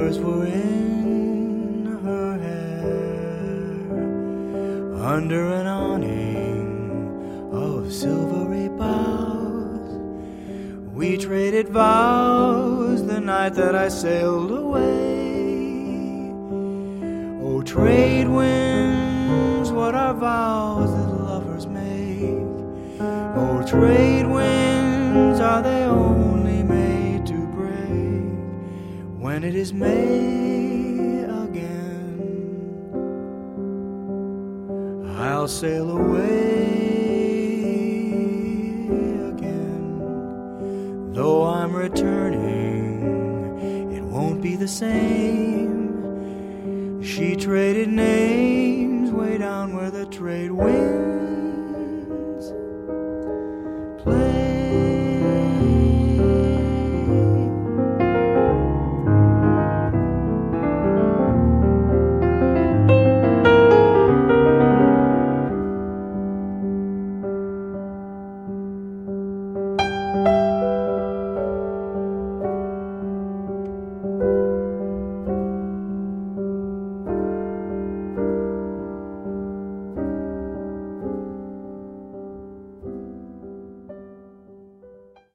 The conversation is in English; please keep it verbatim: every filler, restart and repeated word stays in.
flowers were in her hair, under an awning of silvery boughs. We traded vows the night that I sailed away. Oh, trade winds, what are vows that lovers make? Oh, trade winds, are they only made to break when it is May again? I'll sail away again. Though I'm returning, it won't be the same. She traded names way down where the trade winds